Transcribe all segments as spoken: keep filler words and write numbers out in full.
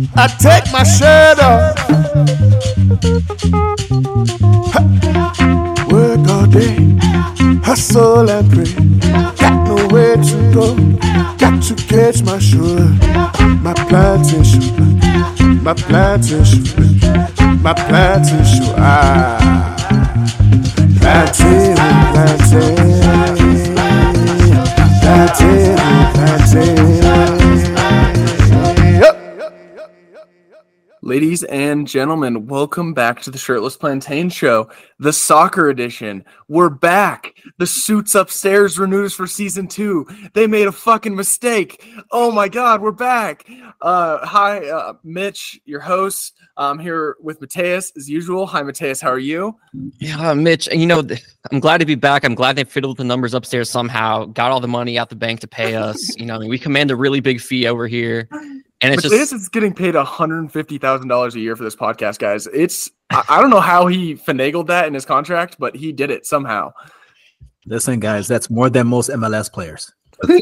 I take my shirt off. Ha. Work all day, hustle and pray. Got nowhere to go, got to catch my sugar. My plantation, my plantation, my plantation. Ah, plantain, plantain, plantain, plantain. Ladies and gentlemen, welcome back to the Shirtless Plantain Show, the soccer edition. We're back. The suits upstairs renewed us for season two. They made a fucking mistake. Oh my God, we're back. Uh, hi, uh, Mitch, your host. I'm here with Mateus as usual. Hi, Mateus. How are you? Yeah, Mitch. You know, I'm glad to be back. I'm glad they fiddled the numbers upstairs somehow. Got all the money out the bank to pay us. You know, I mean, we command a really big fee over here. And it's Mateus just is getting paid one hundred fifty thousand dollars a year for this podcast, guys. It's I, I don't know how he finagled that in his contract, but he did it somehow. Listen, guys, that's more than most M L S players.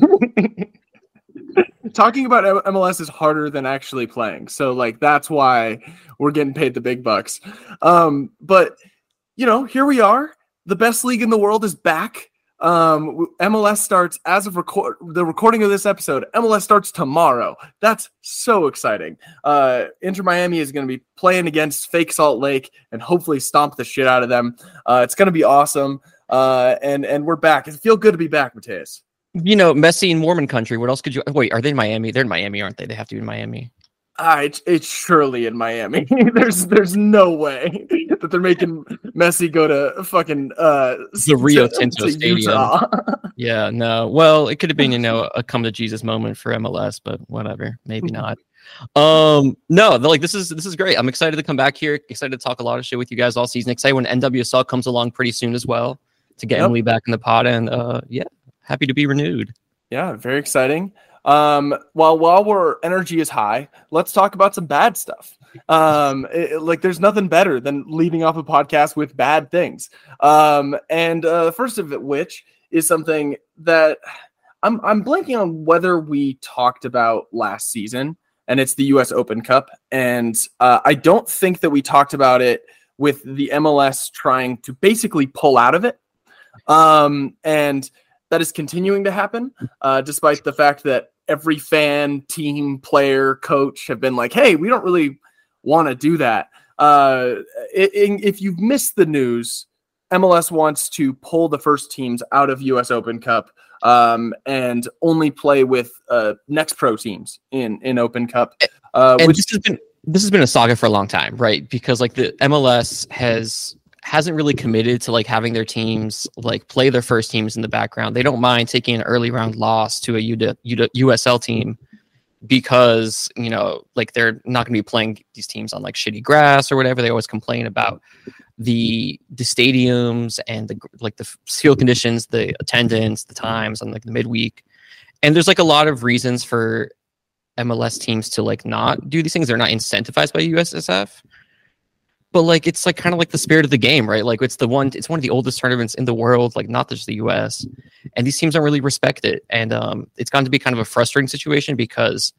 Talking about M L S is harder than actually playing. So, like, that's why we're getting paid the big bucks. Um, but, you know, here we are. The best league in the world is back. Um, M L S starts as of record the recording of this episode. M L S starts tomorrow. That's so exciting. Uh, Inter Miami is going to be playing against Fake Salt Lake and hopefully stomp the shit out of them. Uh, it's going to be awesome. Uh, and and we're back. It feels good to be back, Mateus. You know, Messi in Mormon country. What else could you? Wait, are they in Miami? They're in Miami, aren't they? They have to be in Miami. Ah, it's, it's surely in Miami. there's there's no way that they're making Messi go to fucking uh the Rio to, Tinto to Stadium. Utah. Yeah, no. Well, it could have been, you know, a come to Jesus moment for M L S, but whatever, maybe not. Um, no, like this is this is great. I'm excited to come back here. Excited to talk a lot of shit with you guys all season. Excited when N W S L comes along pretty soon as well to get yep. Emily back in the pod, and uh, yeah, happy to be renewed. Yeah, very exciting. Um, while while we're energy is high, let's talk about some bad stuff. Um, it, like there's nothing better than leading off a podcast with bad things. Um, and uh, the first of it, which is something that I'm I'm blanking on whether we talked about last season, and it's the U S Open Cup. And uh, I don't think that we talked about it with the M L S trying to basically pull out of it. Um, and that is continuing to happen, uh, despite the fact that every fan, team, player, coach have been like, hey, we don't really want to do that. Uh, it, it, if you've missed the news, M L S wants to pull the first teams out of U S Open Cup um, and only play with uh, next pro teams in, in Open Cup. Uh, and which, this has been this has been a saga for a long time, right? Because like the M L S has hasn't really committed to like having their teams like play their first teams in the background. They don't mind taking an early round loss to a U S L team because, you know, like they're not going to be playing these teams on like shitty grass or whatever. They always complain about the the stadiums and the like the field conditions, the attendance, the times on like the midweek. And there's like a lot of reasons for M L S teams to like not do these things. They're not incentivized by U S S F. But like it's like kind of like the spirit of the game, right? Like it's the one, it's one of the oldest tournaments in the world, like not just the U S. And these teams don't really respect it, and um, it's gotten to be kind of a frustrating situation because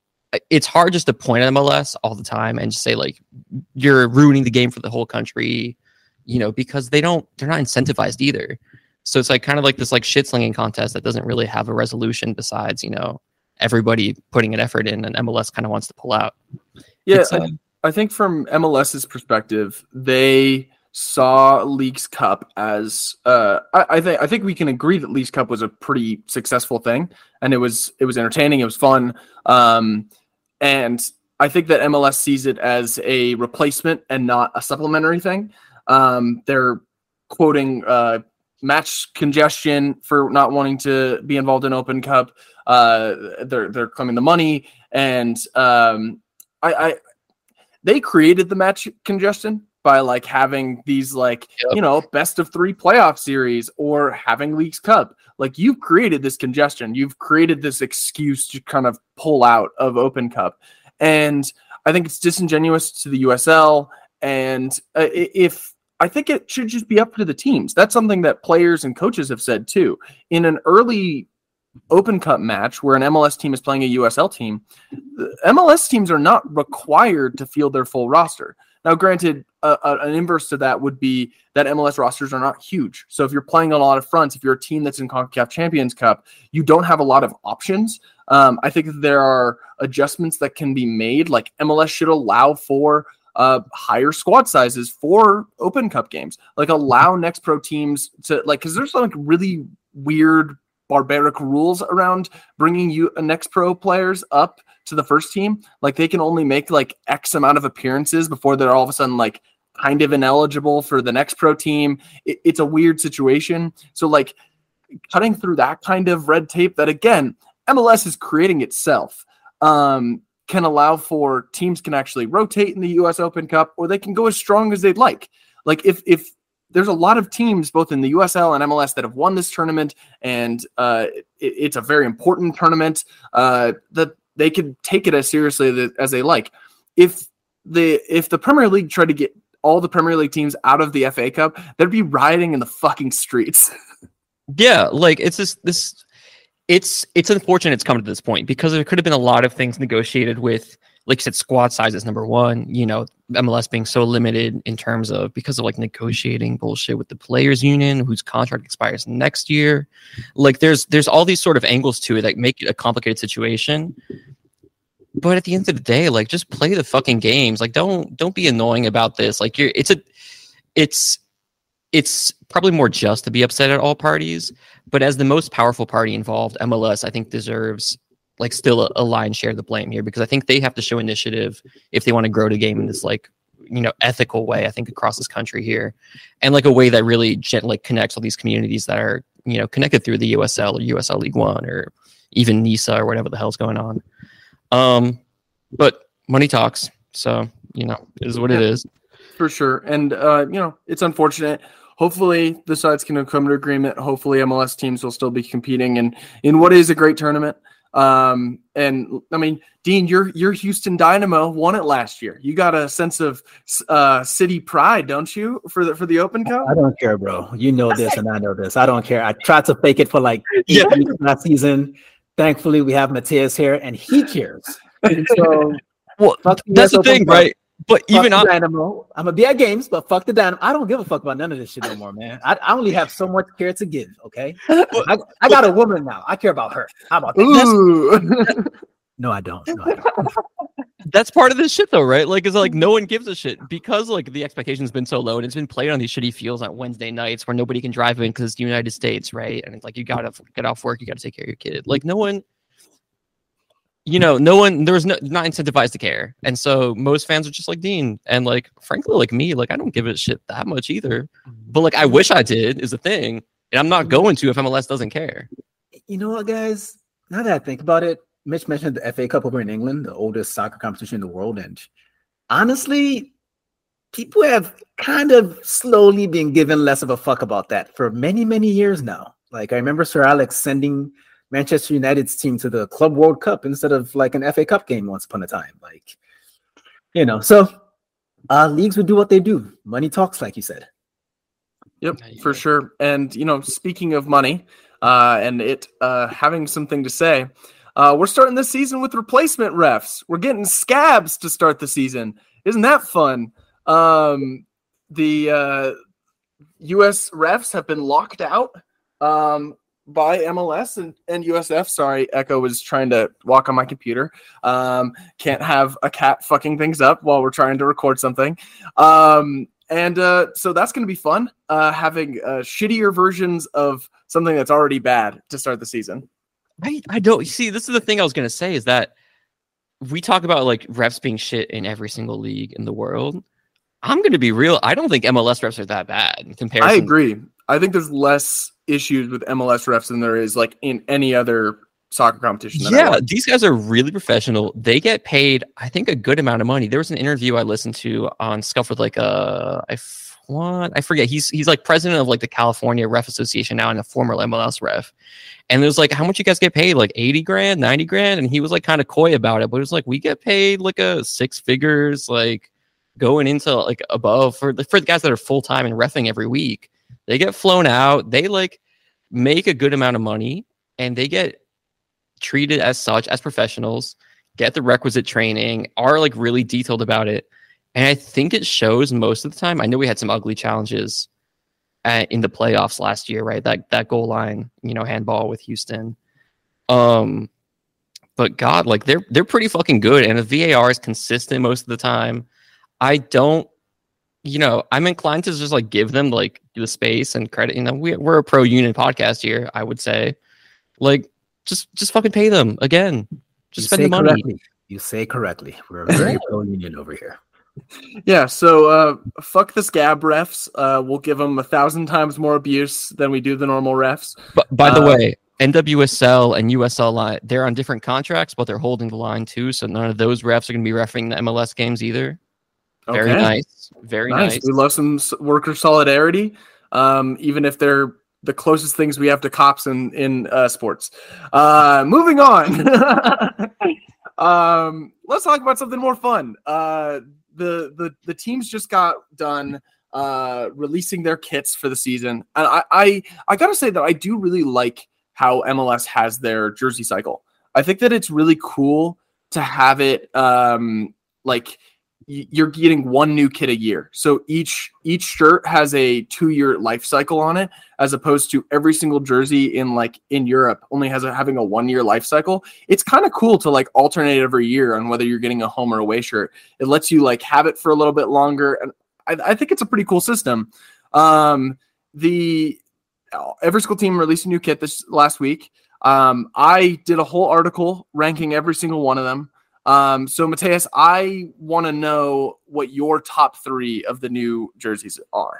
it's hard just to point at M L S all the time and just say like you're ruining the game for the whole country, you know, because they don't, they're not incentivized either. So it's like kind of like this like shit slinging contest that doesn't really have a resolution besides, you know, everybody putting an effort in, and M L S kind of wants to pull out. Yeah. It's, uh, I think from MLS's perspective, they saw Leagues Cup as uh, I, I think I think we can agree that Leagues Cup was a pretty successful thing, and it was it was entertaining, it was fun, um, and I think that M L S sees it as a replacement and not a supplementary thing. Um, they're quoting uh, match congestion for not wanting to be involved in Open Cup. Uh, they're they're claiming the money, and um, I. I They created the match congestion by like having these like, yep. you know, best of three playoff series or having Leagues Cup. Like you've created this congestion. You've created this excuse to kind of pull out of Open Cup. And I think it's disingenuous to the U S L. And uh, if I think it should just be up to the teams. That's something that players and coaches have said too. In an early Open Cup match where an M L S team is playing a U S L team, M L S teams are not required to field their full roster. Now, granted, uh, uh, an inverse to that would be that M L S rosters are not huge. So if you're playing on a lot of fronts, if you're a team that's in CONCACAF Champions Cup, you don't have a lot of options. Um, I think that there are adjustments that can be made. Like M L S should allow for uh, higher squad sizes for Open Cup games. Like allow Next Pro teams to like, because there's like really weird, barbaric rules around bringing you a Next Pro players up to the first team. Like they can only make like X amount of appearances before they're all of a sudden like kind of ineligible for the Next Pro team. It, it's a weird situation. So like cutting through that kind of red tape that again, M L S is creating itself, um, can allow for teams can actually rotate in the U S Open Cup, or they can go as strong as they'd like. Like if, if there's a lot of teams both in the U S L and M L S that have won this tournament, and uh, it, it's a very important tournament uh, that they could take it as seriously as they like. If the if the Premier League tried to get all the Premier League teams out of the F A Cup, they'd be rioting in the fucking streets. Yeah, like it's just this. It's it's unfortunate it's come to this point because there could have been a lot of things negotiated with, like you said, squad sizes. Number one, you know, M L S being so limited in terms of because of like negotiating bullshit with the players union, whose contract expires next year. Like there's there's all these sort of angles to it that make it a complicated situation. But at the end of the day, like just play the fucking games. Like don't don't be annoying about this. Like you're it's a it's it's probably more just to be upset at all parties. But as the most powerful party involved, M L S I think deserves like still a, a lion's share of the blame here, because I think they have to show initiative if they want to grow the game in this like, you know, ethical way, I think across this country here, and like a way that really gen- like connects all these communities that are, you know, connected through the U S L or U S L League One or even NISA or whatever the hell's going on. Um, but money talks. So, you know, it is what it is. For sure. And, uh, you know, it's unfortunate. Hopefully the sides can come to agreement. Hopefully M L S teams will still be competing in, in what is a great tournament. Um, and I mean, Dean, your, your Houston Dynamo won it last year. You got a sense of, uh, city pride, don't you, for the, for the Open Cup? I don't care, bro. You know this and I know this. I don't care. I tried to fake it for like eight Yeah. weeks last season. Thankfully we have Matthias here and he cares. So Well, fuck the that's U S the thing, Open Cup. right? But Fuck even the on, Dynamo. I'm gonna be at games, but fuck the Dynamo. I don't give a fuck about none of this shit no more, man. I, I only have so much care to give. Okay, I, I got a woman now. I care about her. How about that? Ooh. No, I don't. No, I don't. that's part of this shit though, right? Like, it's like no one gives a shit because like the expectation's been so low and it's been played on these shitty fields on Wednesday nights where nobody can drive in because it's the United States, right? And it's like you gotta get off work, you gotta take care of your kid. Like no one. You know, no one, there was no, not incentivized to care. And so most fans are just like Dean. And like, frankly, like me, like, I don't give a shit that much either. But like, I wish I did is the thing. And I'm not going to if M L S doesn't care. You know what, guys? Now that I think about it, Mitch mentioned the F A Cup over in England, the oldest soccer competition in the world. And honestly, people have kind of slowly been given less of a fuck about that for many, many years now. Like, I remember Sir Alex sending Manchester United's team to the Club World Cup instead of like an F A Cup game once upon a time. Like, you know, so uh, leagues would do what they do. Money talks, like you said. Yep, for sure. And, you know, speaking of money uh, and it uh, having something to say, uh, we're starting this season with replacement refs. We're getting scabs to start the season. Isn't that fun? Um, the uh, U S refs have been locked out um, by M L S and, and U S F. Sorry, Echo was trying to walk on my computer. Um, can't have a cat fucking things up while we're trying to record something. Um, and uh, so that's going to be fun, uh, having uh, shittier versions of something that's already bad to start the season. I, I don't see, this is the thing I was going to say is that we talk about like refs being shit in every single league in the world. I'm going to be real. I don't think M L S refs are that bad in comparison. I agree. I think there's less issues with M L S refs than there is like in any other soccer competition. That Yeah, these guys are really professional. They get paid, I think, a good amount of money. There was an interview I listened to on Scuff with like a, I what I forget. He's he's like president of like the California Ref Association now and a former M L S ref. And there's like, how much you guys get paid? Like eighty grand, ninety grand? And he was like kind of coy about it, but it was like, we get paid like a six figures, like going into like above for the for the guys that are full time and reffing every week. They get flown out. They like make a good amount of money, and they get treat it as such, as professionals, get the requisite training, are like really detailed about it. And I think it shows most of the time. I know we had some ugly challenges at, in the playoffs last year, right? That that goal line, you know, handball with Houston. Um, but God, like they're they're pretty fucking good, and the V A R is consistent most of the time. I don't, you know, I'm inclined to just like give them like the space and credit. You know, we, we're a pro union podcast here. I would say, like, just just fucking pay them again. Just You spend the say money. correctly. You say correctly. We're very pro union over here. Yeah, so uh, fuck the scab refs. Uh, we'll give them a thousand times more abuse than we do the normal refs. But by the Uh, way, N W S L and U S L line, they're on different contracts, but they're holding the line too. So none of those refs are going to be refereeing the M L S games either. Very Okay. nice. Very Nice. nice. We love some s- worker solidarity, um, even if they're the closest things we have to cops in in uh, sports. Uh, moving on. um, let's talk about something more fun. Uh, the the the teams just got done uh, releasing their kits for the season, and I, I I gotta say that I do really like how M L S has their jersey cycle. I think that it's really cool to have it um, like you're getting one new kit a year. So each each shirt has a two-year life cycle on it, as opposed to every single jersey in like in Europe only has a, having a one-year life cycle. It's kind of cool to like alternate every year on whether you're getting a home or away shirt. It lets you like have it for a little bit longer, and I, I think it's a pretty cool system. Um, the every single team released a new kit this last week. Um, I did a whole article ranking every single one of them. Um, so Mateus, I want to know what your top three of the new jerseys are.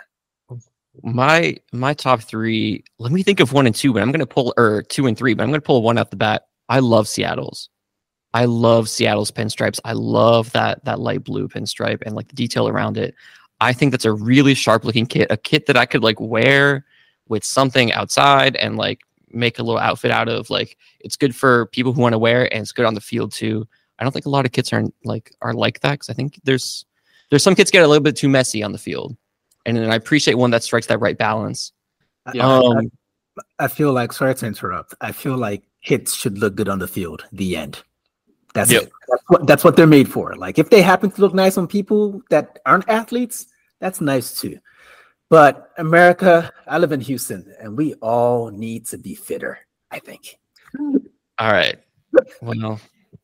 My my top three. Let me think of one and two, but I'm gonna pull or two and three, but I'm gonna pull one off the bat. I love Seattle's. I love Seattle's pinstripes. I love that that light blue pinstripe and like the detail around it. I think that's a really sharp looking kit, a kit that I could like wear with something outside and like make a little outfit out of. Like it's good for people who want to wear it, and it's good on the field too. I don't think a lot of kits are like are like that, because I think there's there's some kits get a little bit too messy on the field, and then I appreciate one that strikes that right balance. Yeah. Um, I, I feel like, sorry to interrupt. I feel like hits should look good on the field. The end. That's Yep. it. That's what, that's what they're made for. Like if they happen to look nice on people that aren't athletes, that's nice too. But America, I live in Houston, and we all need to be fitter, I think. all right. Well,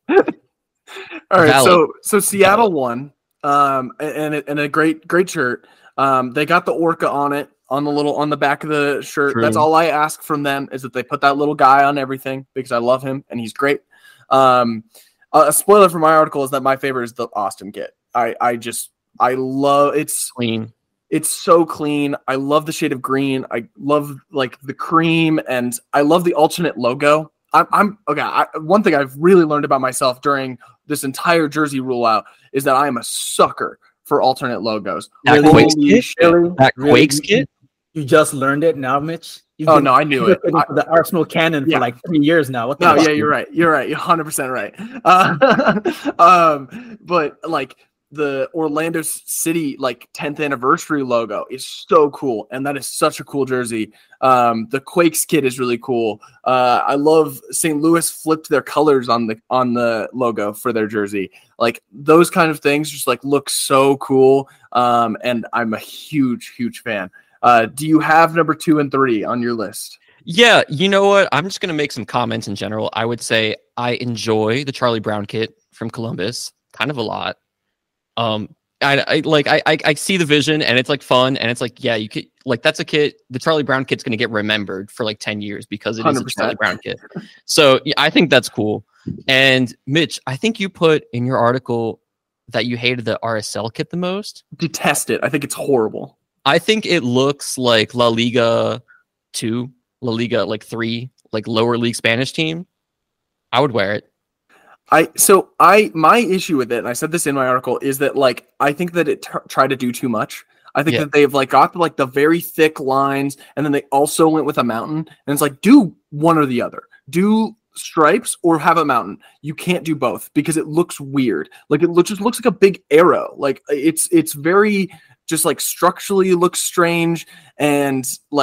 All right, Valid. so so Seattle won, um, and and a great great shirt. Um, they got the orca on it on the little on the back of the shirt. True. That's all I ask from them, is that they put that little guy on everything, because I love him and he's great. Um, a spoiler for my article is that my favorite is the Austin kit. I I just I love it's clean. It's so clean. I love the shade of green. I love like the cream, and I love the alternate logo. I'm, I'm okay. I, one thing I've really learned about myself during this entire jersey rollout is that I am a sucker for alternate logos. That Holy Quakes kit? shit. That Really? Quakes You- kit. You just learned it now, Mitch? You've Oh been- no, I knew you've it. been I- for the Arsenal canon Yeah. for like three years now. What the No, fuck? yeah, you're right. You're right. You're one hundred percent right. Uh, um, but like the Orlando City like tenth anniversary logo is so cool, and that is such a cool jersey. Um, the Quakes kit is really cool. Uh, I love Saint Louis flipped their colors on the on the logo for their jersey. Like those kind of things just like look so cool. Um, and I'm a huge, huge fan. Uh, do you have number two and three on your list? Yeah, you know what? I'm just gonna make some comments in general. I would say I enjoy the Charlie Brown kit from Columbus kind of a lot. Um, I, I like I, I I see the vision, and it's like fun, and it's like yeah, you could like that's a kit. The Charlie Brown kit's gonna get remembered for like ten years because it is one hundred a percent. Charlie Brown kit. So yeah, I think that's cool. And Mitch, I think you put in your article that you hated the R S L kit the most. Detest it. I think it's horrible. I think it looks like La Liga two, La Liga like three, like lower league Spanish team. I would wear it. I so I my issue with it, and I said this in my article, is that like I think that it t- tried to do too much. I think Yeah. that they've like got like the very thick lines, and then they also went with a mountain. And it's like, do one or the other. Do stripes or have a mountain. You can't do both because it looks weird. Like it look, just looks like a big arrow. Like it's it's very just like structurally looks strange, and like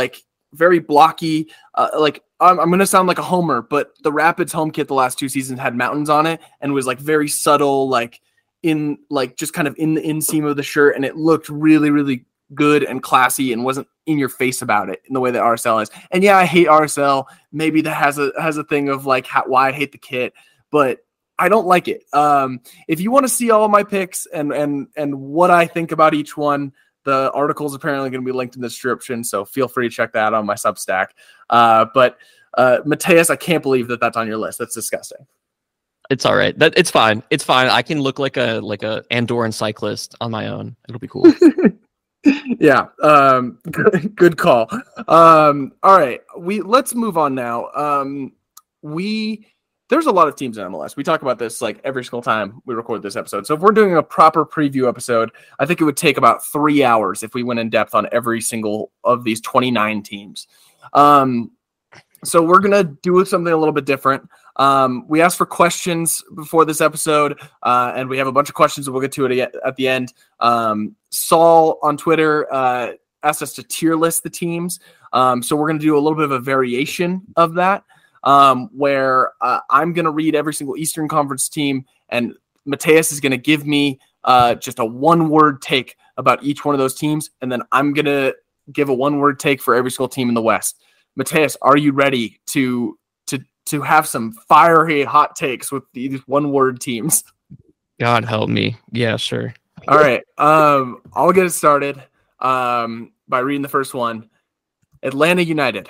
very blocky. Uh, like I'm, I'm gonna sound like a homer, but the Rapids home kit the last two seasons had mountains on it and was like very subtle, like in like just kind of in the inseam of the shirt, and it looked really, really good and classy and wasn't in your face about it in the way that R S L is. And yeah, I hate R S L. Maybe that has a has a thing of like how, why I hate the kit, but I don't like it. Um, if you want to see all of my picks and and and what I think about each one, the article is apparently going to be linked in the description, so feel free to check that out on my Substack. Uh, but uh, Mateus, I can't believe that that's on your list. That's disgusting. It's all right. That it's fine. It's fine. I can look like a like a Andorran cyclist on my own. It'll be cool. Yeah, um, good, good call. Um, all right, we let's move on now. Um, we there's a lot of teams in M L S. We talk about this like every single time we record this episode. So if we're doing a proper preview episode, I think it would take about three hours if we went in depth on every single of these twenty-nine teams. Um, so we're gonna do something a little bit different. Um, we asked for questions before this episode, uh, and we have a bunch of questions that we'll get to it at the end. Um, Saul on Twitter uh, asked us to tier list the teams. Um, so we're going to do a little bit of a variation of that, um, where uh, I'm going to read every single Eastern Conference team, and Mateus is going to give me uh, just a one-word take about each one of those teams, and then I'm going to give a one-word take for every single team in the West. Mateus, are you ready to to have some fiery hot takes with these one word teams? God help me. Yeah, sure. All right. Um, I'll get it started um, by reading the first one. Atlanta United.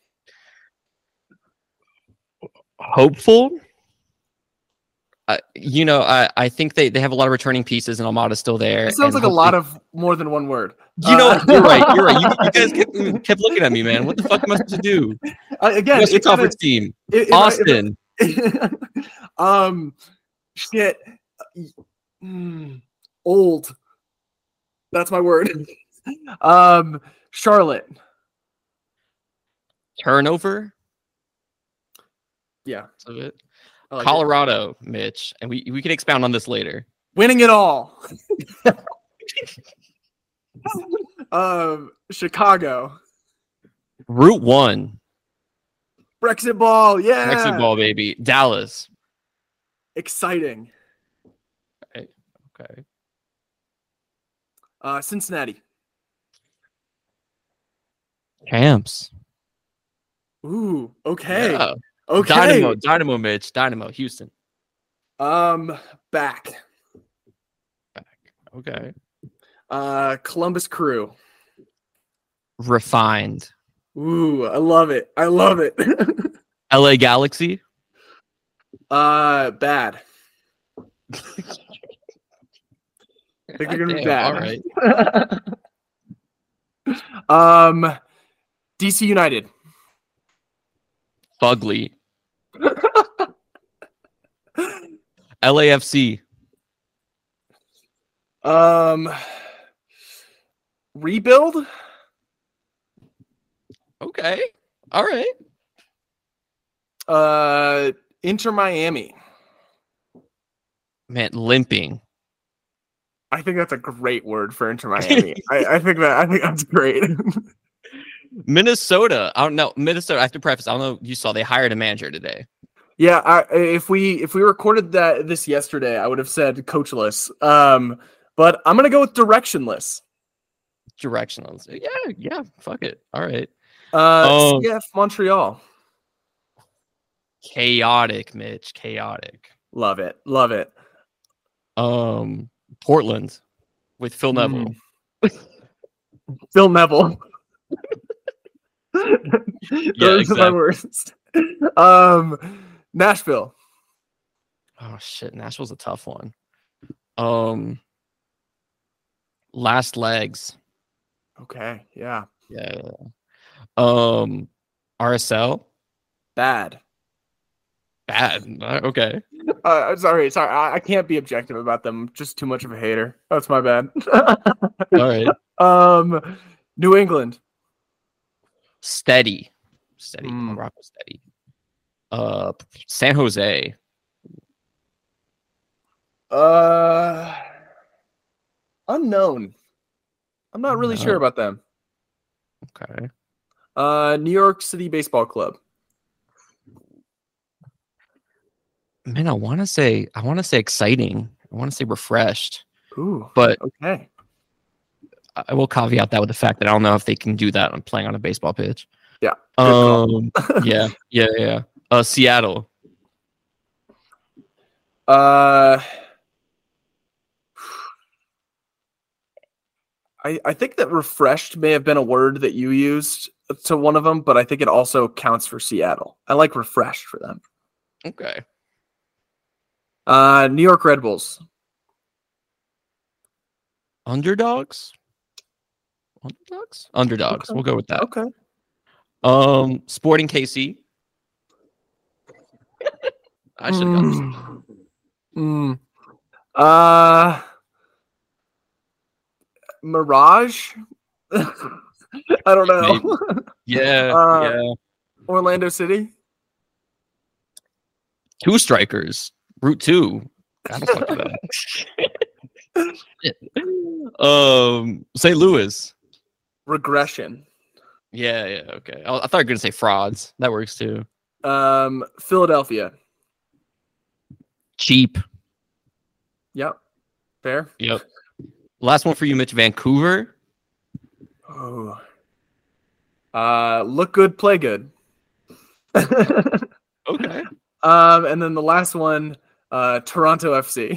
Hopeful. Uh, you know, I, I think they, they have a lot of returning pieces, and Almada's still there. It sounds like a lot of more than one word. You know, uh, you're right. You're right. You, you guys kept, kept looking at me, man. What the fuck am I supposed to do? Uh, again, Western it's Conference gonna, team. It, it, Austin. It, it, um, shit. Mm, old. That's my word. um, Charlotte. Turnover. Yeah. Of it. Like Colorado, it. Mitch, and we, we can expound on this later. Winning it all. um, Chicago. Route one. Brexit ball, yeah. Brexit ball, baby. Dallas. Exciting. Okay. Okay. Uh, Cincinnati. Champs. Ooh, okay. Yeah. Okay. Dynamo, Dynamo, Mitch. Dynamo, Houston. Um, back. Back. Okay. Uh, Columbus Crew. Refined. Ooh, I love it. I love it. L A Galaxy. Uh, bad. I think they're gonna be bad. All right. um, D C United. Fugly. L A F C. Um, rebuild. Okay. All right. Uh, Inter Miami. Man, limping. I think that's a great word for Inter Miami. I, I think that I think that's great. Minnesota. I don't know. Minnesota. I have to preface. I don't know. You saw they hired a manager today. Yeah, I, if we if we recorded that this yesterday, I would have said coachless. Um, but I'm gonna go with directionless. Directional. Yeah, yeah. Fuck it. All right. Uh, um, C F Montreal. Chaotic, Mitch. Chaotic. Love it. Love it. Um, Portland with Phil Neville. Mm. Phil Neville. Yeah, Those exactly. are my worst. Um, Nashville. Oh shit, Nashville's a tough one. Um, last legs. Okay. Yeah. Yeah. Um, R S L. Bad. Bad. Uh, Okay. Uh, sorry. Sorry. I, I can't be objective about them. I'm just too much of a hater. That's my bad. All right. Um, New England. Steady. Steady. Mm. I'll rock with steady. Uh, San Jose. Uh, unknown. I'm not really No. sure about them. Okay. Uh, New York City Baseball Club. Man, I want to say I want to say exciting. I want to say refreshed, Ooh, but okay. I will caveat that with the fact that I don't know if they can do that on playing on a baseball pitch. Yeah. good call. Um. yeah. Yeah. Yeah. Uh. Seattle. Uh, I I think that refreshed may have been a word that you used to one of them, but I think it also counts for Seattle. I like refreshed for them. Okay. Uh, New York Red Bulls. Underdogs. Underdogs. Underdogs. Okay. We'll go with that. Okay. Um. Sporting K C. I should have got this. Mm. Mm. Uh, Mirage. I don't know. Yeah. Uh, yeah. Orlando City. Two strikers. Route two. God, fuck that. um. Saint Louis. Regression. Yeah. Yeah. Okay. I, I thought you were gonna say frauds. That works too. Um, Philadelphia. Cheap. Yep. Fair. Yep. Last one for you, Mitch. Vancouver. Oh. Uh, look good, play good. Okay. Um, and then the last one, uh, Toronto F C.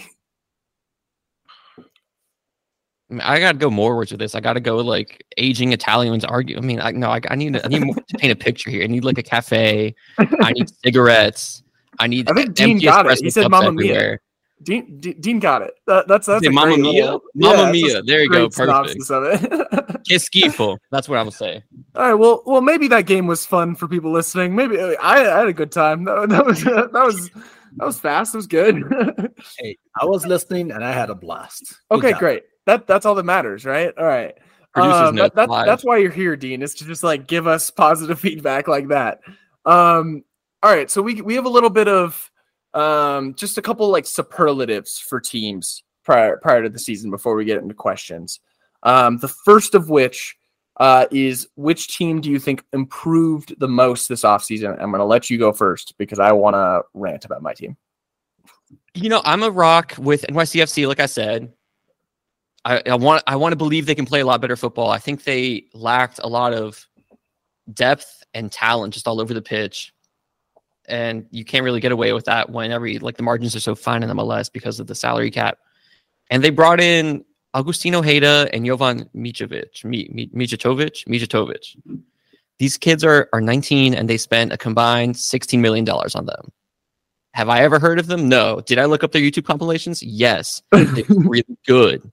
I, mean, I gotta go more words with this. I gotta go like aging Italians argue. I mean, I no, I, I need I need more to paint a picture here. I need like a cafe. I need cigarettes. I need. I think Dean empty got it. espresso He said cups "Mamma everywhere. Mia." Dean, D- Dean got it. That, that's that's Say a Mamma great Mia? little- Mamma yeah, Mia. that's a There you go. great synopsis of it. Che schifo. That's what I would say. All right. Well, well, maybe that game was fun for people listening. Maybe I, I had a good time. That, that was that was that was fast. It was good. Hey, I was listening and I had a blast. Good Okay, job. great. That that's all that matters, right? All right. Producers Um, note that, that- live. that's why you're here, Dean, is to just like give us positive feedback like that. Um, all right, so we we have a little bit of um, just a couple like superlatives for teams prior prior to the season before we get into questions. Um, the first of which uh, is which team do you think improved the most this offseason? I'm going to let you go first because I want to rant about my team. You know, I'm a rock with N Y C F C. Like I said, I, I want I want to believe they can play a lot better football. I think they lacked a lot of depth and talent just all over the pitch. And you can't really get away with that when every like the margins are so fine in M L S because of the salary cap. And they brought in Agustin Ojeda and Jovan Mitrovic, Mi, Mi, Mijatovic, Mijatovic. These kids are are nineteen and they spent a combined sixteen million dollars on them. Have I ever heard of them? No. Did I look up their YouTube compilations? Yes. They're really good.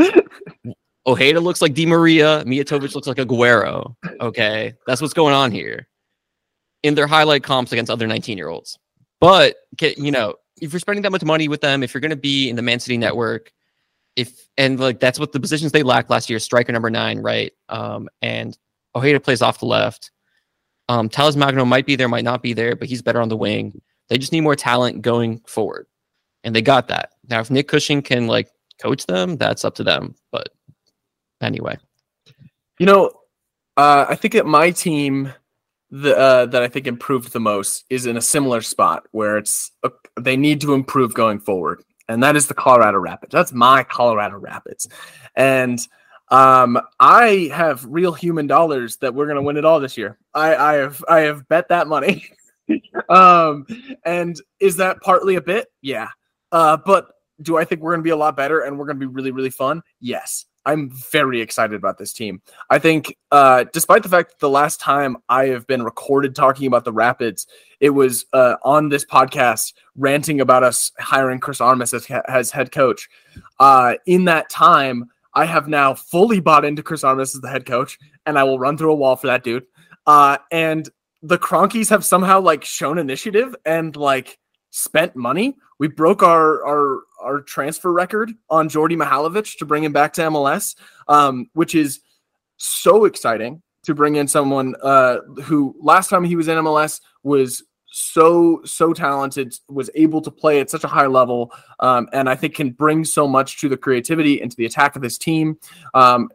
Ojeda looks like Di Maria. Mijatovic looks like Aguero. Okay. That's what's going on here in their highlight comps against other nineteen-year-olds. But, you know, if you're spending that much money with them, if you're going to be in the Man City network, if and like that's what the positions they lacked last year, striker number nine, right? Um, and Ojeda plays off the left. Um, Talis Magno might be there, might not be there, but he's better on the wing. They just need more talent going forward. And they got that. Now, if Nick Cushing can like coach them, that's up to them. But anyway. You know, uh, I think that my team the, uh, that I think improved the most is in a similar spot where it's uh, they need to improve going forward. And that is the Colorado Rapids. That's my Colorado Rapids. And um, I have real human dollars that we're going to win it all this year. I, I have I have bet that money. um, and is that partly a bit? Yeah. Uh, but do I think we're going to be a lot better and we're going to be really, really fun? Yes. I'm very excited about this team. I think uh, despite the fact that the last time I have been recorded talking about the Rapids, it was uh, on this podcast ranting about us hiring Chris Armas as, as head coach. Uh, in that time, I have now fully bought into Chris Armas as the head coach, and I will run through a wall for that dude. Uh, and the Cronkies have somehow like shown initiative and like spent money. We broke our our our transfer record on Jordi Mihalovic to bring him back to M L S, um, which is so exciting to bring in someone uh, who last time he was in M L S was so, so talented, was able to play at such a high level, um, and I think can bring so much to the creativity and to the attack of this team. Um,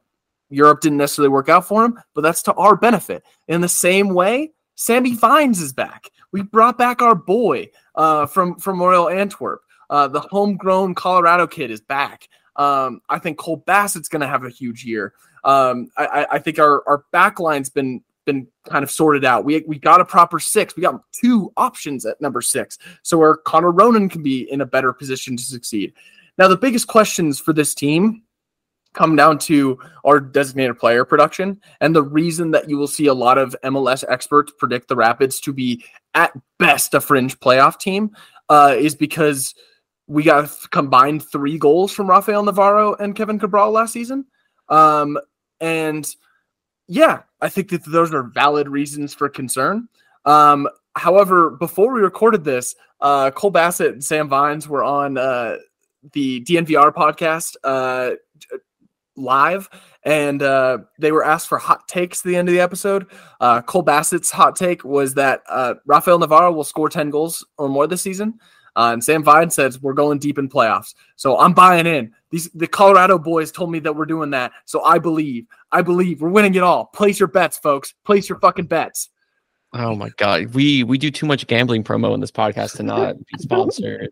Europe didn't necessarily work out for him, but that's to our benefit. In the same way, Sammy Vines is back. We brought back our boy uh, from, from Royal Antwerp. Uh, the homegrown Colorado kid is back. Um, I think Cole Bassett's going to have a huge year. Um, I, I think our, our backline's been been kind of sorted out. We we got a proper six. We got two options at number six. So where Connor Ronan can be in a better position to succeed. Now, the biggest questions for this team come down to our designated player production. And the reason that you will see a lot of M L S experts predict the Rapids to be at best a fringe playoff team uh, is because we got combined three goals from Rafael Navarro and Kevin Cabral last season. Um, and yeah, I think that those are valid reasons for concern. Um, however, before we recorded this, uh, Cole Bassett and Sam Vines were on uh, the D N V R podcast uh, live, and uh, they were asked for hot takes at the end of the episode. Uh, Cole Bassett's hot take was that uh, Rafael Navarro will score ten goals or more this season. Uh, and Sam Vine says we're going deep in playoffs. So I'm buying in. These the Colorado boys told me that we're doing that. So I believe. I believe we're winning it all. Place your bets, folks. Place your fucking bets. Oh my God. We we do too much gambling promo in this podcast to not be sponsored.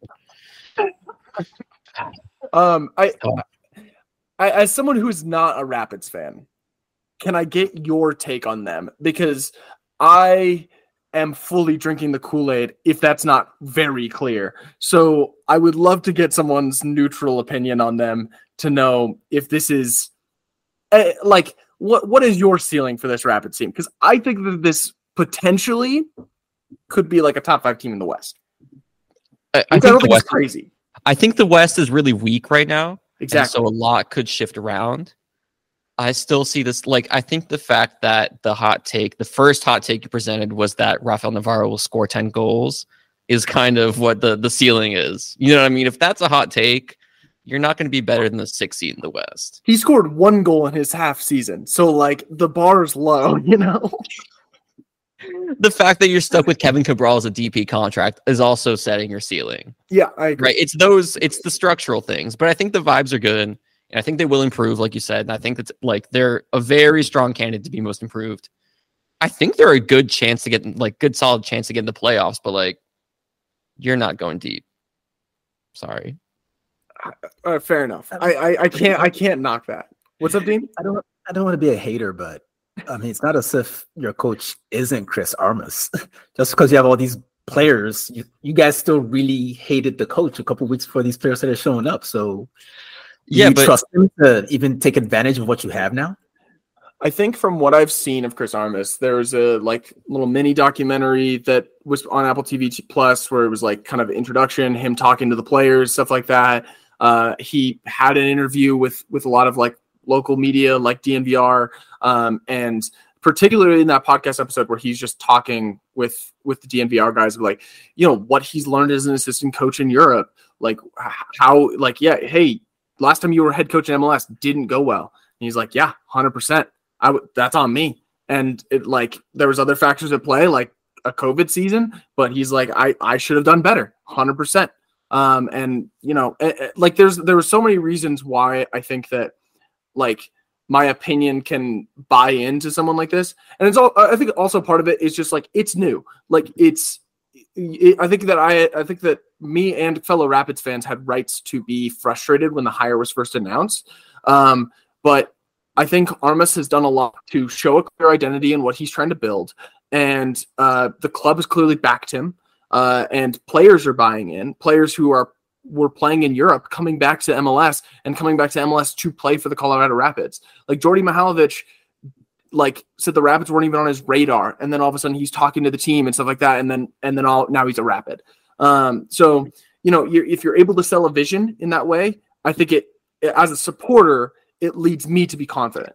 Um, I, I as someone who is not a Rapids fan, can I get your take on them? Because I am fully drinking the Kool-Aid, if that's not very clear. So I would love to get someone's neutral opinion on them to know if this is uh, like, what, what is your ceiling for this Rapids team? Because I think that this potentially could be like a top five team in the West. I, I, I think don't the think West, it's crazy. I think the West is really weak right now. Exactly. So a lot could shift around. I still see this, like, I think the fact that the hot take, the first hot take you presented was that Rafael Navarro will score ten goals is kind of what the, the ceiling is. You know what I mean? If that's a hot take, you're not going to be better than the sixth seed in the West. He scored one goal in his half season. So, like, the bar is low, you know? The fact that you're stuck with Kevin Cabral as a D P contract is also setting your ceiling. Yeah, I agree. Right? It's those, it's the structural things. But I think the vibes are good. And I think they will improve, like you said. And I think that's like they're a very strong candidate to be most improved. I think they're a good chance to get like good solid chance to get in the playoffs, but like you're not going deep. Sorry. Uh, fair enough. I, I I can't I can't knock that. What's up, Dean? I don't I don't want to be a hater, but I mean it's not as if your coach isn't Chris Armas. Just because you have all these players, you, you guys still really hated the coach a couple weeks before these players started showing up. So Do yeah, you but trust him to even take advantage of what you have now? I think from what I've seen of Chris Armas, there's a like little mini documentary that was on Apple T V Plus where it was like kind of introduction, him talking to the players, stuff like that. Uh, he had an interview with with a lot of like local media like D N V R, um, and particularly in that podcast episode where he's just talking with with the D N V R guys, like, you know, what he's learned as an assistant coach in Europe, like how, like, yeah, hey, last time you were head coach in M L S didn't go well. And he's like, yeah, one hundred percent. I w- that's on me. And it like there was other factors at play, like a COVID season, but he's like, I, I should have done better, one hundred percent. Um, and you know, it, it, like there's there were so many reasons why I think that like my opinion can buy into someone like this. And it's all I think also part of it is just like it's new, like it's. It, I think that I I think that me and fellow Rapids fans had rights to be frustrated when the hire was first announced. Um, but I think Armas has done a lot to show a clear identity in what he's trying to build. And uh, the club has clearly backed him. Uh, and players are buying in. Players who are were playing in Europe coming back to M L S and coming back to M L S to play for the Colorado Rapids. Like Jordy Mihailovic, like said the Rapids weren't even on his radar, and then all of a sudden he's talking to the team and stuff like that, and then and then all now he's a Rapid. Um, so you know, you're, if you're able to sell a vision in that way, I think it as a supporter it leads me to be confident.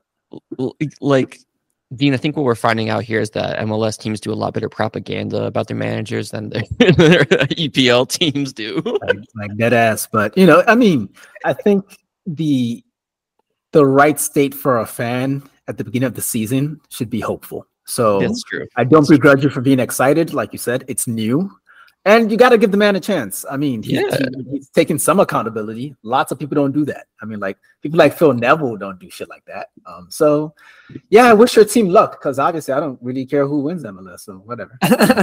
Like Dean, I think what we're finding out here is that M L S teams do a lot better propaganda about their managers than their, their E P L teams do. like, like dead ass, but you know, I mean, I think the the right state for a fan at the beginning of the season should be hopeful. So That's true. I don't begrudge you for being excited. Like you said, it's new. And you got to give the man a chance. I mean, he, Yeah. he, he's taking some accountability. Lots of people don't do that. I mean, like people like Phil Neville don't do shit like that. Um, so yeah, I wish your team luck because obviously I don't really care who wins M L S. So whatever.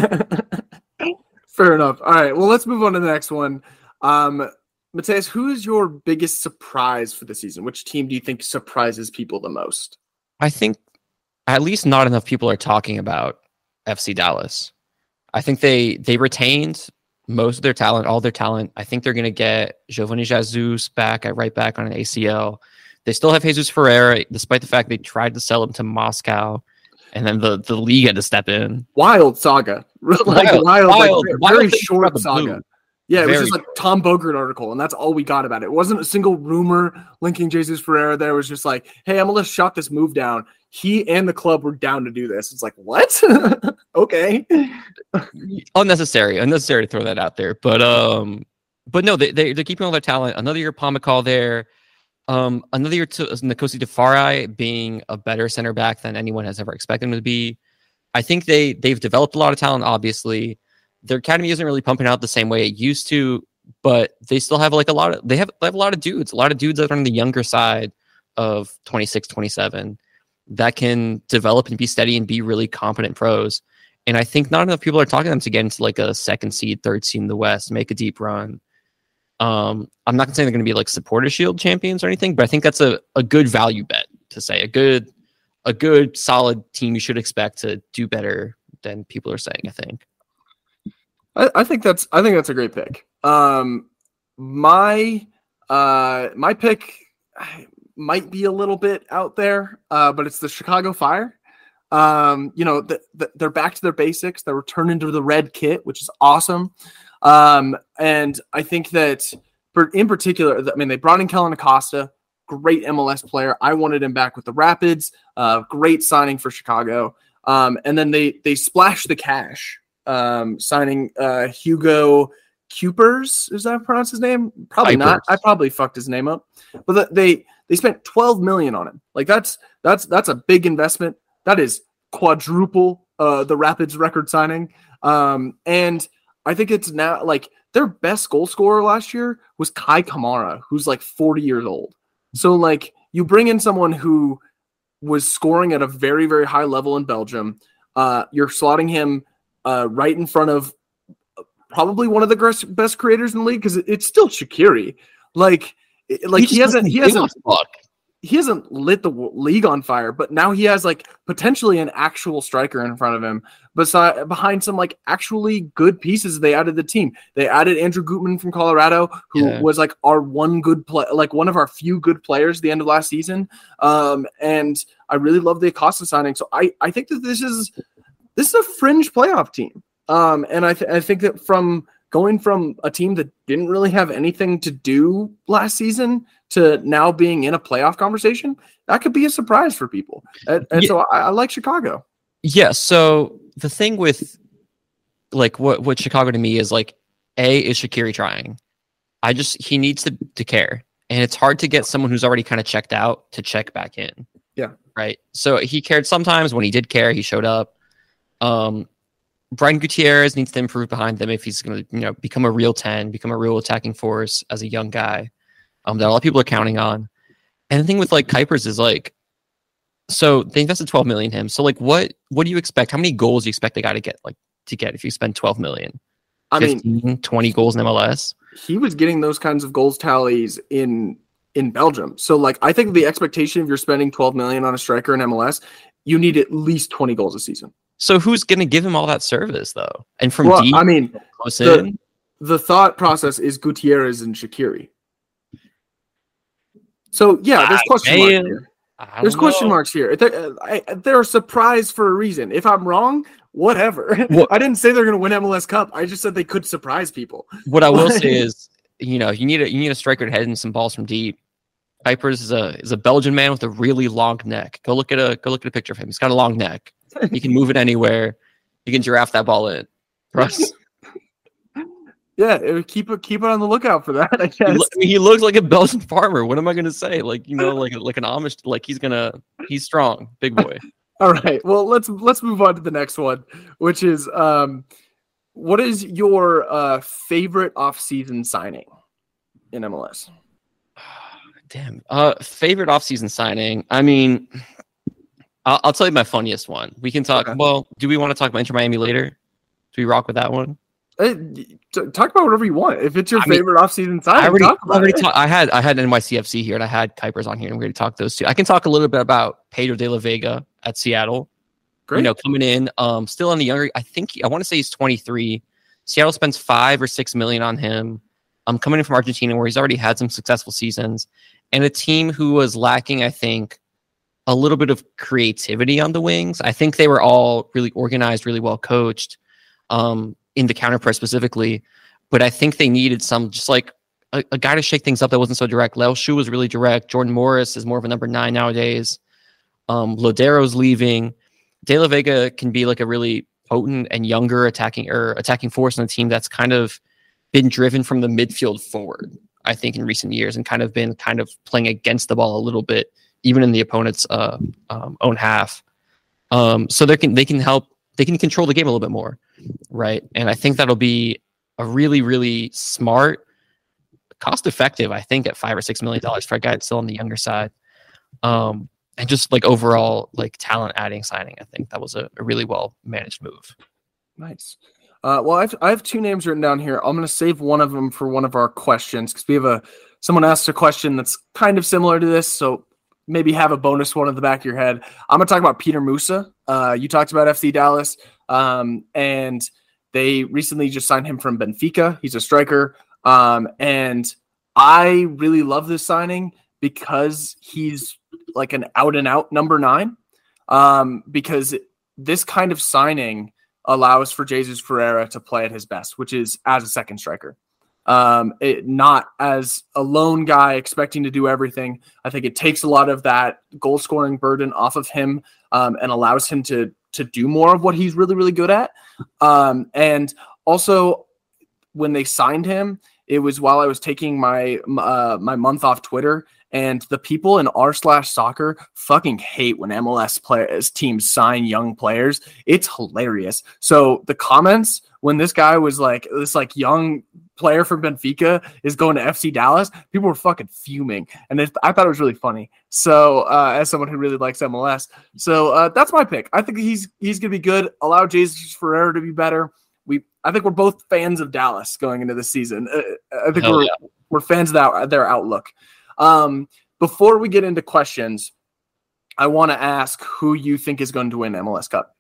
Fair enough. All right. Well, let's move on to the next one. Um, Mateus, who is your biggest surprise for the season? Which team do you think surprises people the most? I think at least not enough people are talking about F C Dallas. I think they they retained most of their talent, all their talent. I think they're going to get Giovanni Jesus back at right back on an A C L. They still have Jesus Ferreira, despite the fact they tried to sell him to Moscow, and then the, the league had to step in. Wild saga. like Wild, wild, wild, like, wild very things short about the saga. blue. Yeah, it was Very just like Tom Bogert article, and that's all we got about it. It wasn't a single rumor linking Jesus Ferreira there. It was just like, hey, I'm going to shot this move down. He and the club were down to do this. It's like, what? Okay. Unnecessary, unnecessary to throw that out there. But um, but no, they, they, they're keeping all their talent. Another year, Pomacall there. Um, another year to Nkosi Defari being a better center back than anyone has ever expected him to be. I think they, they've developed a lot of talent, obviously. Their academy isn't really pumping out the same way it used to, but they still have like a lot of they have they have a lot of dudes, a lot of dudes that are on the younger side of twenty-six, twenty-seven that can develop and be steady and be really competent pros. And I think not enough people are talking them to get into like a second seed, third seed in the West, make a deep run. Um, I'm not saying they're going to be like Supporter Shield champions or anything, but I think that's a, a good value bet to say a good a good solid team you should expect to do better than people are saying. I think. I, I think that's I think that's a great pick. Um, my uh, my pick might be a little bit out there, uh, but it's the Chicago Fire. Um, you know, the, the, they're back to their basics. They're returning to the red kit, which is awesome. Um, and I think that, for, in particular, I mean, they brought in Kellen Acosta, great M L S player. I wanted him back with the Rapids. Uh, great signing for Chicago. Um, and then they they splashed the cash. Um, signing uh, Hugo Cupers, is that how I pronounce his name? Probably Kuipers. not. I probably fucked his name up. But the, they they spent twelve million on him. Like that's that's that's a big investment. That is quadruple uh, the Rapids record signing. Um, and I think it's now like their best goal scorer last year was Kai Kamara, who's like forty years old. So like you bring in someone who was scoring at a very very high level in Belgium. Uh, you're slotting him Uh, right in front of probably one of the best creators in the league because it's still Shaqiri. Like, like he, he hasn't, he hasn't, he hasn't lit the league on fire, but now he has like potentially an actual striker in front of him. Beside, behind some like actually good pieces, they added the team. They added Andrew Gutman from Colorado, who yeah. was like our one good play, like one of our few good players at the end of last season. Um, and I really love the Acosta signing. So I, I think that this is. This is a fringe playoff team. Um, and I, th- I think that from going from a team that didn't really have anything to do last season to now being in a playoff conversation, that could be a surprise for people. And, and yeah. so I, I like Chicago. Yeah. So the thing with like what, what Chicago to me is like, A, is Shaqiri trying? I just, he needs to, to care. And it's hard to get someone who's already kind of checked out to check back in. Yeah. Right. So he cared sometimes. When he did care, he showed up. Um, Brian Gutierrez needs to improve behind them if he's going to, you know, become a real ten, become a real attacking force as a young guy. Um, that a lot of people are counting on. And the thing with like Kuipers is like, so they invested twelve million in him. So like, what what do you expect? How many goals do you expect the guy to get like to get if you spend twelve million? I fifteen, mean, twenty goals in M L S. He was getting those kinds of goals tallies in in Belgium. So like, I think the expectation if you're spending twelve million on a striker in M L S, you need at least twenty goals a season. So who's going to give him all that service, though? And from well, deep, I mean, close the, in? the thought process is Gutierrez and Shaqiri. So yeah, there's question marks here. There's question know. marks here. They're, I, they're a surprise for a reason. If I'm wrong, whatever. What, I didn't say they're going to win M L S Cup. I just said they could surprise people. What I will say is, you know, you need a you need a striker to head in some balls from deep. Kuipers is a is a Belgian man with a really long neck. Go look at a go look at a picture of him. He's got a long neck. He can move it anywhere. He can giraffe that ball in. Russ. Yeah, keep it keep it on the lookout for that. I guess. He, lo- I mean, he looks like a Belgian farmer. What am I gonna say? Like, you know, like like an Amish. Like he's gonna he's strong, big boy. All right. Well, let's let's move on to the next one, which is um, what is your uh, favorite offseason signing in M L S? Damn. Uh, favorite offseason signing. I mean, I'll, I'll tell you my funniest one. We can talk. Okay. Well, do we want to talk about Inter Miami later? Do we rock with that one? Hey, t- talk about whatever you want. If it's your I mean, favorite offseason signing, I already, talk about already it. talk, I had I had N Y C F C here, and I had Kuipers on here, and we're going to talk those two. I can talk a little bit about Pedro de la Vega at Seattle. Great. You know, coming in, um, still on the younger. I think I want to say he's twenty-three. Seattle spends five or six million on him. Um, coming in from Argentina, where he's already had some successful seasons, and a team who was lacking, I think, a little bit of creativity on the wings. I think they were all really organized, really well coached, um, in the counter press specifically. But I think they needed some, just like a, a guy to shake things up that wasn't so direct. Leo Shu was really direct. Jordan Morris is more of a number nine nowadays. Um, Lodero's leaving. De La Vega can be like a really potent and younger attacking or attacking force in a team that's kind of been driven from the midfield forward, I think, in recent years, and kind of been kind of playing against the ball a little bit, even in the opponent's uh, um, own half. Um, so they can they can help they can control the game a little bit more, right? And I think that'll be a really really smart, cost effective. I think at five or six million dollars for a guy that's still on the younger side. Um, And just like overall, like talent adding signing, I think that was a, a really well managed move. Nice. Uh, well, I've, I have two names written down here. I'm going to save one of them for one of our questions because we have a someone asked a question that's kind of similar to this. So maybe have a bonus one in the back of your head. I'm going to talk about Peter Musa. Uh, you talked about F C Dallas, um, and they recently just signed him from Benfica. He's a striker, um, and I really love this signing because he's like an out and out number nine, um, because this kind of signing allows for Jesus Ferreira to play at his best, which is as a second striker, um, it, not as a lone guy expecting to do everything. I think it takes a lot of that goal scoring burden off of him, um, and allows him to, to do more of what he's really, really good at. Um, and also when they signed him, it was while I was taking my, uh, my month off Twitter. And the people in r slash soccer fucking hate when M L S players teams sign young players. It's hilarious. So the comments when this guy was like this like young player from Benfica is going to F C Dallas, people were fucking fuming, and it, I thought it was really funny. So uh, as someone who really likes M L S, so uh, that's my pick. I think he's he's gonna be good. Allow Jesus Ferreira to be better. We I think we're both fans of Dallas going into this season. Uh, I think Hell we're yeah. we're fans of that, their outlook. Um, before we get into questions, I want to ask who you think is going to win M L S Cup.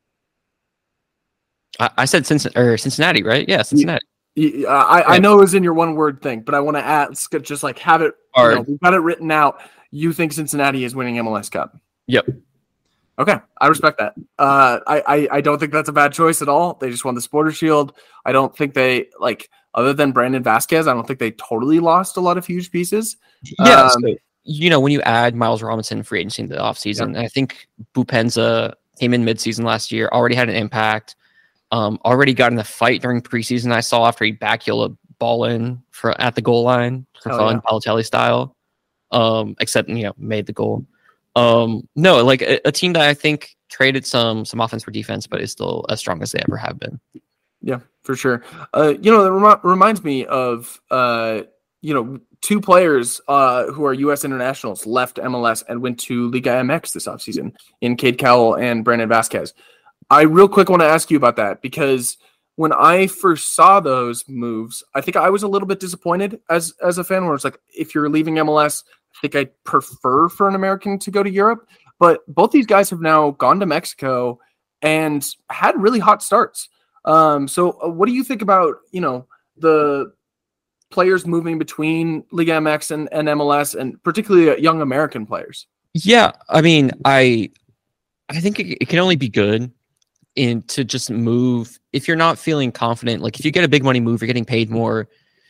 I, I said Cincinnati, or Cincinnati, right? Yeah, Cincinnati. Uh, I, I know it was in your one word thing, but I want to ask, just like have it, you know, we've got it written out. You think Cincinnati is winning M L S Cup? Yep. Okay, I respect that. Uh, I, I I don't think that's a bad choice at all. They just won the Supporters Shield. I don't think they like. Other than Brandon Vasquez, I don't think they totally lost a lot of huge pieces. Yeah, Um, so, you know, when you add Miles Robinson free agency in the offseason, Yeah. I think Bupenza came in midseason last year, already had an impact, um, already got in a fight during preseason. I saw after he backheeled a ball in for at the goal line for Hell fun, yeah. Balotelli style, um, except, you know, made the goal. Um, no, like a, a team that I think traded some some offense for defense, but is still as strong as they ever have been. Yeah, for sure. Uh, you know, that remi- reminds me of, uh, you know, two players uh, who are U S internationals left M L S and went to Liga M X this offseason in Cade Cowell and Brandon Vasquez. I real quick want to ask you about that because when I first saw those moves, I think I was a little bit disappointed as, as a fan where it's like, if you're leaving M L S, I think I'd prefer for an American to go to Europe. But both these guys have now gone to Mexico and had really hot starts. Um, so uh, what do you think about, you know, the players moving between Liga M X and, and M L S, and particularly uh, young American players? Yeah, I mean, I I think it, it can only be good in to just move if you're not feeling confident. Like if you get a big money move, you're getting paid more.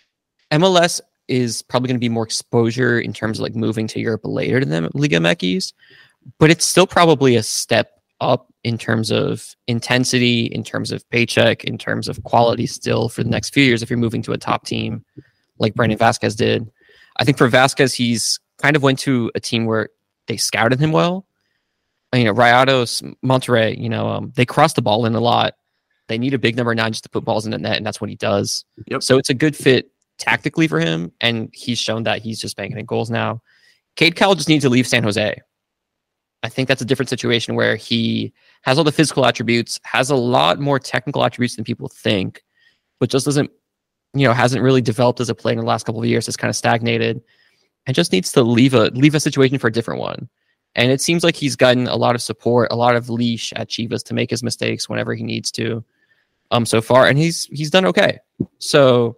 M L S is probably going to be more exposure in terms of like moving to Europe later than Liga M X, but it's still probably a step up in terms of intensity, in terms of paycheck, in terms of quality still for the next few years if you're moving to a top team like Brandon Vasquez did. I think for Vasquez, he's kind of went to a team where they scouted him well. You know, Rayados, Monterrey, you know, um, they crossed the ball in a lot. They need a big number nine just to put balls in the net, and that's what he does. Yep. So it's a good fit tactically for him, and he's shown that he's just banking in goals now. Cade Cowell just needs to leave San Jose. I think that's a different situation where he has all the physical attributes, has a lot more technical attributes than people think, but just doesn't, you know, hasn't really developed as a player in the last couple of years. It's kind of stagnated and just needs to leave a leave a situation for a different one. And it seems like he's gotten a lot of support, a lot of leash at Chivas to make his mistakes whenever he needs to. Um, so far, and he's he's done okay. So,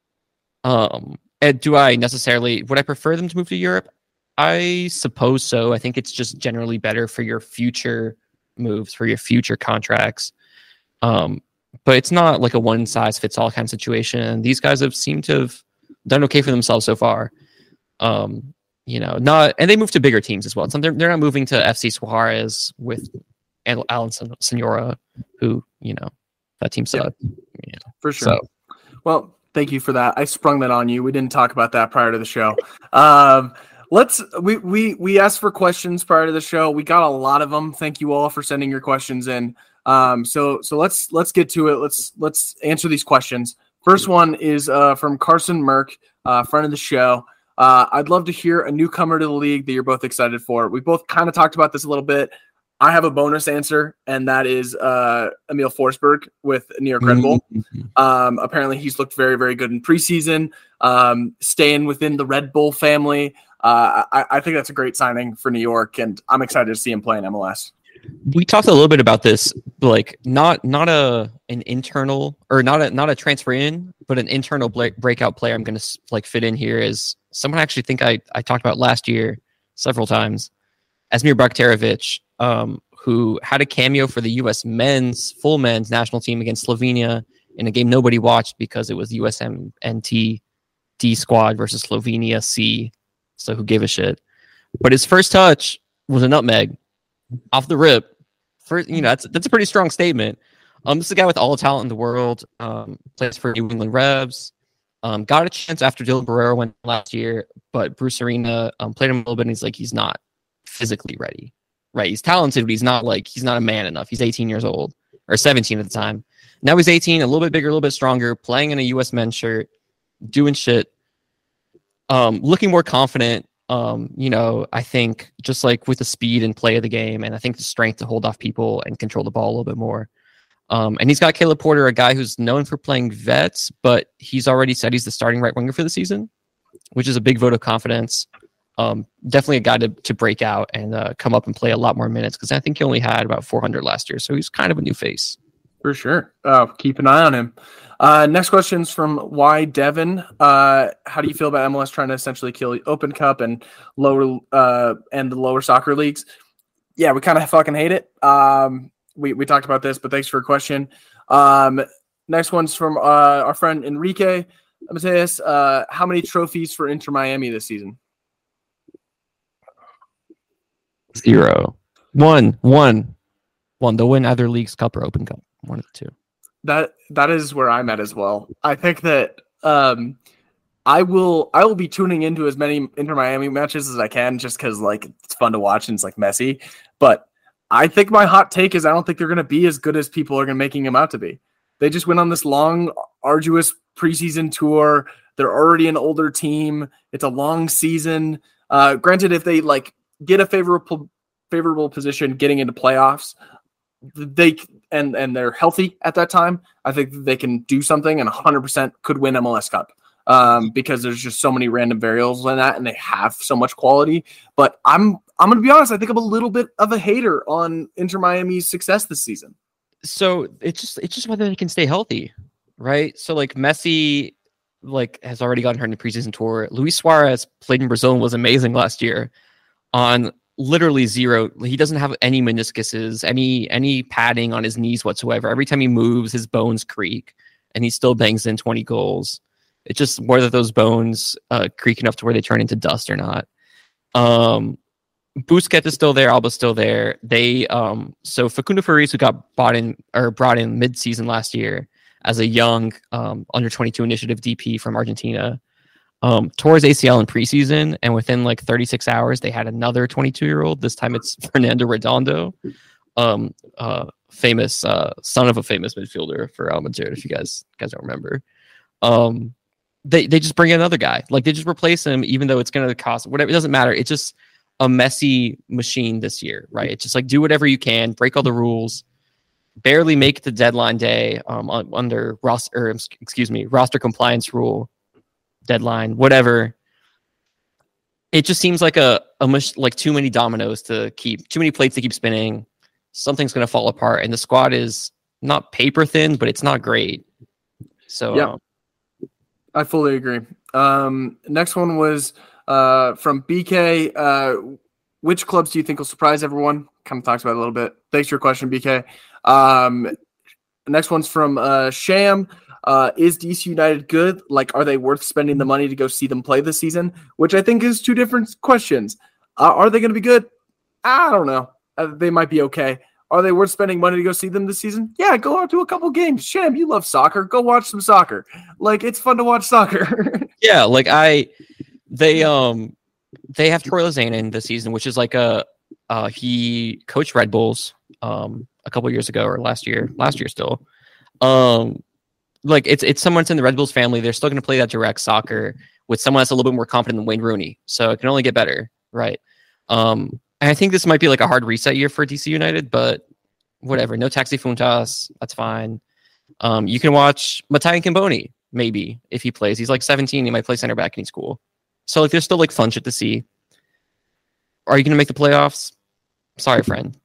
um, and do I necessarily would I prefer them to move to Europe? I suppose so. I think it's just generally better for your future moves, for your future contracts. Um, but it's not like a one size fits all kind of situation. These guys have seemed to have done okay for themselves so far. Um, you know, not and they move to bigger teams as well. So they're they're not moving to F C Suarez with Alan Senora, who you know that team sucked. Yeah, yeah. For sure. So, well, thank you for that. I sprung that on you. We didn't talk about that prior to the show. Um, Let's we we we asked for questions prior to the show. We got a lot of them. Thank you all for sending your questions in. Um, so so let's let's get to it. Let's let's answer these questions. First one is uh, from Carson Merck, uh, friend of the show. Uh, I'd love to hear a newcomer to the league that you're both excited for. We both kind of talked about this a little bit. I have a bonus answer, and that is uh, Emil Forsberg with New York Red Bull. Um, apparently, he's looked very, very good in preseason, um, staying within the Red Bull family. Uh, I, I think that's a great signing for New York, and I'm excited to see him play in M L S. We talked a little bit about this, like not not a an internal or not a not a transfer in, but an internal ble- breakout player. I'm going to like fit in here is someone I actually think I, I talked about last year several times, Asmir Bakhtarevic, um, who had a cameo for the U S men's full men's national team against Slovenia in a game nobody watched because it was U S M N T D squad versus Slovenia C. So who gave a shit? But his first touch was a nutmeg off the rip. First, you know, that's that's a pretty strong statement. Um, this is a guy with all the talent in the world. Um, plays for New England Revs. Um, got a chance after Dylan Barrera went last year, but Bruce Arena um, played him a little bit, and he's like, he's not physically ready. Right? He's talented, but he's not like he's not a man enough. He's eighteen years old or seventeen at the time. Now he's eighteen, a little bit bigger, a little bit stronger, playing in a U S men's shirt, doing shit. Um, looking more confident, um, you know, I think just like with the speed and play of the game, and I think the strength to hold off people and control the ball a little bit more. Um, and he's got Caleb Porter, a guy who's known for playing vets, but he's already said he's the starting right winger for the season, which is a big vote of confidence. Um, definitely a guy to, to break out and uh, come up and play a lot more minutes because I think he only had about four hundred last year, so he's kind of a new face. For sure. Uh, keep an eye on him. Uh, next question is from Y. Devon. Uh, how do you feel about M L S trying to essentially kill Open Cup and lower uh, and the lower soccer leagues? Yeah, we kind of fucking hate it. Um, we we talked about this, but thanks for a question. Um, next one's from uh, our friend Enrique Mateus. Uh, how many trophies for Inter Miami this season? Zero. One. One. One. They'll win either Leagues Cup or Open Cup. One of the two. That that is where I'm at as well. I think that um, I will I will be tuning into as many Inter Miami matches as I can, just because like it's fun to watch and it's like messy. But I think my hot take is I don't think they're going to be as good as people are going making them out to be. They just went on this long, arduous preseason tour. They're already an older team. It's a long season. Uh, granted, if they like get a favorable favorable position getting into playoffs, they and and they're healthy at that time, I think they can do something and one hundred percent could win M L S Cup um, because there's just so many random variables in that and they have so much quality. But I'm I'm going to be honest, I think I'm a little bit of a hater on Inter Miami's success this season. So it's just it's just whether they can stay healthy, right? So like Messi like has already gotten hurt in the preseason tour. Luis Suarez played in Brazil and was amazing last year on literally zero. He doesn't have any meniscuses, any any padding on his knees whatsoever. Every time he moves, his bones creak, and he still bangs in twenty goals. It's just whether those bones uh, creak enough to where they turn into dust or not. Um, Busquets is still there. Alba's still there. They um, so Facundo Farias, who got bought in or brought in mid-season last year as a young um, under twenty-two initiative D P from Argentina. Um, tore his A C L in preseason, and within like thirty-six hours, they had another twenty-two-year-old. This time it's Fernando Redondo. um, uh, famous uh, son of a famous midfielder for Real Madrid. If you guys guys don't remember, um, they they just bring in another guy. Like they just replace him, even though it's going to cost whatever. It doesn't matter. It's just a messy machine this year, right? It's just like do whatever you can, break all the rules, barely make the deadline day um, under roster, or, excuse me, roster compliance rule deadline, whatever. It just seems like a, a mush, like too many dominoes to keep, too many plates to keep spinning. Something's going to fall apart, and the squad is not paper thin, but it's not great. So yeah, um, I fully agree. Um, next one was uh, from B K. Uh, which clubs do you think will surprise everyone? Kind of talks about it a little bit. Thanks for your question, B K. Um, next one's from uh, Sham. Uh, is D C United good? Like, are they worth spending the money to go see them play this season? Which I think is two different questions. Uh, are they going to be good? I don't know. Uh, they might be okay. Are they worth spending money to go see them this season? Yeah, go out to a couple games. Sham, you love soccer. Go watch some soccer. Like, it's fun to watch soccer. yeah, like I, they um, they have Troy Lazanin this season, which is like a uh, he coached Red Bulls um a couple years ago or last year, last year still. Um. Like it's it's someone that's in the Red Bulls family. They're still going to play that direct soccer with someone that's a little bit more confident than Wayne Rooney. So it can only get better, right? Um, and I think this might be like a hard reset year for D C United, but whatever. No Taxi Funtas, that's fine. Um, you can watch Matai Kimboni, maybe, if he plays. He's like seventeen. He might play center back and he's cool. So like there's still like fun shit to see. Are you going to make the playoffs? Sorry, friend.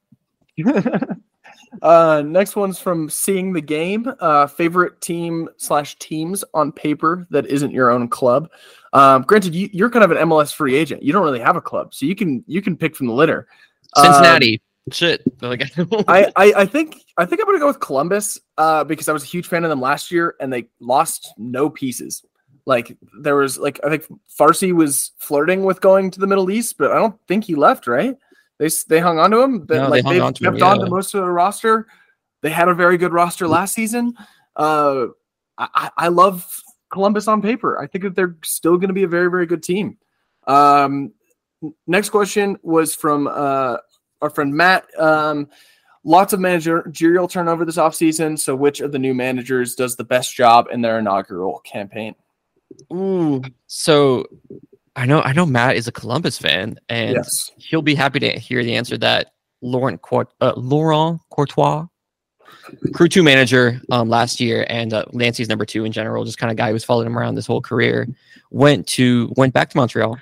Uh, next one's from Seeing the Game. Uh, favorite team slash teams on paper that isn't your own club. Um, granted, you, you're kind of an M L S free agent. You don't really have a club, so you can you can pick from the litter. Cincinnati, um, shit. I, I I think I think I'm gonna go with Columbus uh, because I was a huge fan of them last year, and they lost no pieces. Like there was like I think Farsi was flirting with going to the Middle East, but I don't think he left. Right. They they hung on to him. But no, like they hung they've on to kept him, on yeah. to most of the roster. They had a very good roster last season. Uh, I, I love Columbus on paper. I think that they're still going to be a very, very good team. Um, next question was from uh, our friend Matt. Um, lots of managerial turnover this offseason. So which of the new managers does the best job in their inaugural campaign? Ooh, so I know I know Matt is a Columbus fan, and Yes. he'll be happy to hear the answer that Laurent Court, uh, Laurent Courtois, Crew two manager um, last year, and uh, Nancy's number two in general, just kind of guy who's followed him around this whole career, went to went back to Montreal,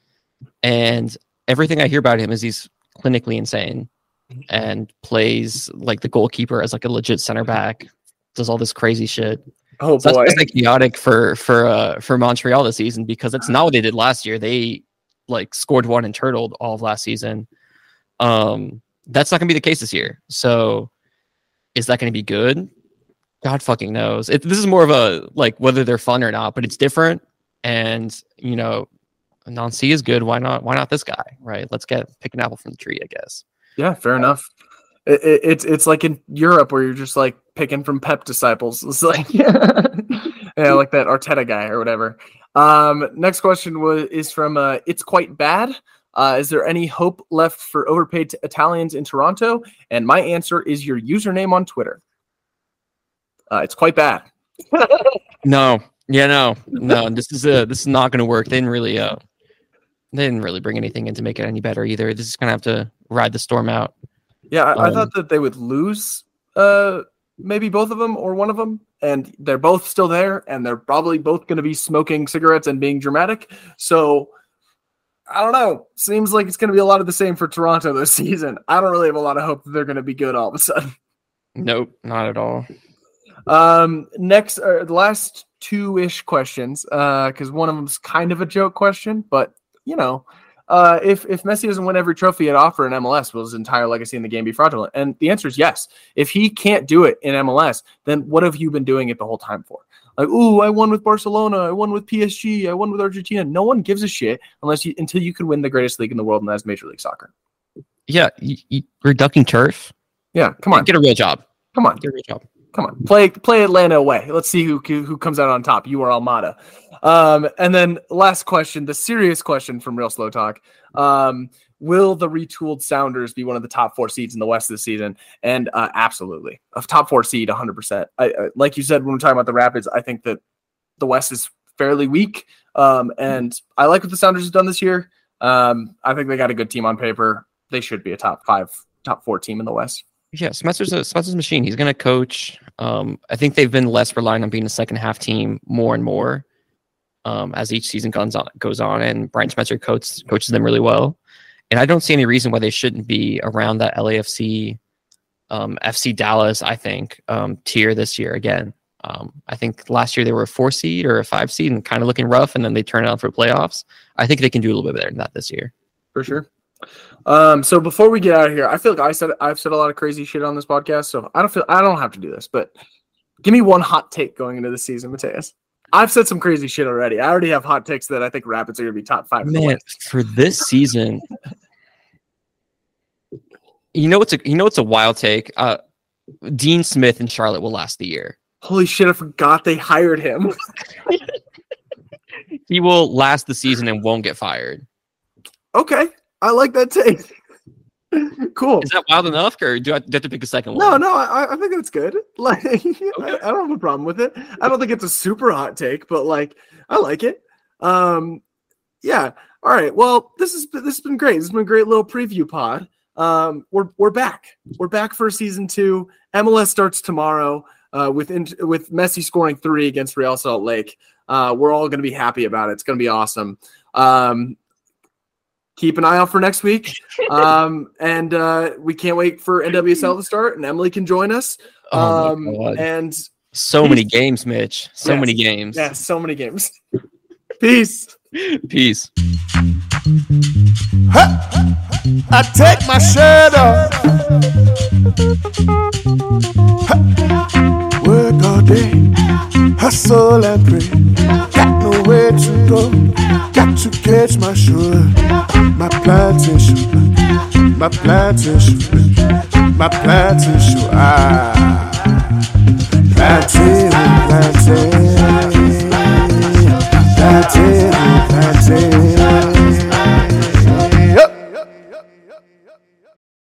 and everything I hear about him is he's clinically insane, and plays like the goalkeeper as like a legit center back, does all this crazy shit. Oh So boy. that's like chaotic for for uh, for Montreal this season because that's not what they did last year. They like scored one and turtled all of last season. Um, that's not gonna be the case this year. So is that gonna be good? God fucking knows. It, this is more of a like whether they're fun or not, but it's different. And you know, Nancy is good. Why not? Why not this guy? Right? Let's get pick an apple from the tree, I guess. Yeah, fair enough. It, it, it's it's like in Europe where you're just like picking from Pep disciples. It's like yeah, like that Arteta guy or whatever. Um, next question was is from uh, It's Quite Bad. Uh, is there any hope left for overpaid t- Italians in Toronto? And my answer is your username on Twitter. Uh, it's quite bad. No, yeah, no, no. This is uh this is not going to work. They didn't really uh, they didn't really bring anything in to make it any better either. This is going to have to ride the storm out. Yeah, I, I Um, thought that they would lose uh, maybe both of them or one of them, and they're both still there, and they're probably both going to be smoking cigarettes and being dramatic. So I don't know. Seems like it's going to be a lot of the same for Toronto this season. I don't really have a lot of hope that they're going to be good all of a sudden. Nope, not at all. Um, next, uh, the last two-ish questions, because uh, one of them's kind of a joke question, but you know, uh, if if Messi doesn't win every trophy at offer in M L S, will his entire legacy in the game be fraudulent? And the answer is yes. If he can't do it in M L S, then what have you been doing it the whole time for? Like, ooh, I won with Barcelona, I won with P S G, I won with Argentina. No one gives a shit unless you until you can win the greatest league in the world, and that's Major League Soccer. Yeah, you, you, you're ducking turf. Yeah, come on, Get a real job. come on. Get a real job. Come on, play play Atlanta away. Let's see who who comes out on top. You or Almada. Um, and then last question, the serious question from Real Slow Talk. Um, will the retooled Sounders be one of the top four seeds in the West this season? And uh, absolutely, a top four seed, one hundred percent. I, I, like you said, when we're talking about the Rapids, I think that the West is fairly weak. Um, and I like what the Sounders have done this year. Um, I think they got a good team on paper. They should be a top five, top four team in the West. Yeah, Smetzer's a Smetzer's machine. He's going to coach. Um, I think they've been less reliant on being a second half team more and more um, as each season goes on, goes on, and Brian Smetzer coaches coaches them really well. And I don't see any reason why they shouldn't be around that L A F C, um, F C Dallas, I think, um, tier this year again. Um, I think last year they were a four seed or a five seed and kind of looking rough, and then they turn it on for playoffs. I think they can do a little bit better than that this year. For sure. Um, so before we get out of here, I feel like I said I've said a lot of crazy shit on this podcast, so I don't feel I don't have to do this, but give me one hot take going into the season, Mateus. I've said some crazy shit already. I already have hot takes that I think Rapids are going to be top five. Man, for this season, you know it's a you know it's a wild take. Uh, Dean Smith in Charlotte will last the year. Holy shit! I forgot they hired him. He will last the season and won't get fired. Okay, I like that take. Cool. Is that wild enough, or do I, do I have to pick a second No, one? no, I, I think that's good. Like, okay. I, I don't have a problem with it. I don't think it's a super hot take, but like, I like it. Um, yeah. All right. Well, this is this has been great. This has been a great little preview pod. Um, we're we're back. We're back for season two. M L S starts tomorrow. Uh, with in, with Messi scoring three against Real Salt Lake. Uh, we're all going to be happy about it. It's going to be awesome. Um, keep an eye out for next week. Um, and uh, we can't wait for N W S L to start, and Emily can join us. Oh Um, my God. and So many games, Mitch. So Yes. many games. yeah, so many games. Peace. Peace. I take my shirt off. Work all day, hustle and pray. Got nowhere to go, got to catch my sugar. My plantation, my plantation, my plantation. Ah, plantain, plantain, plantain, plantain. Yup.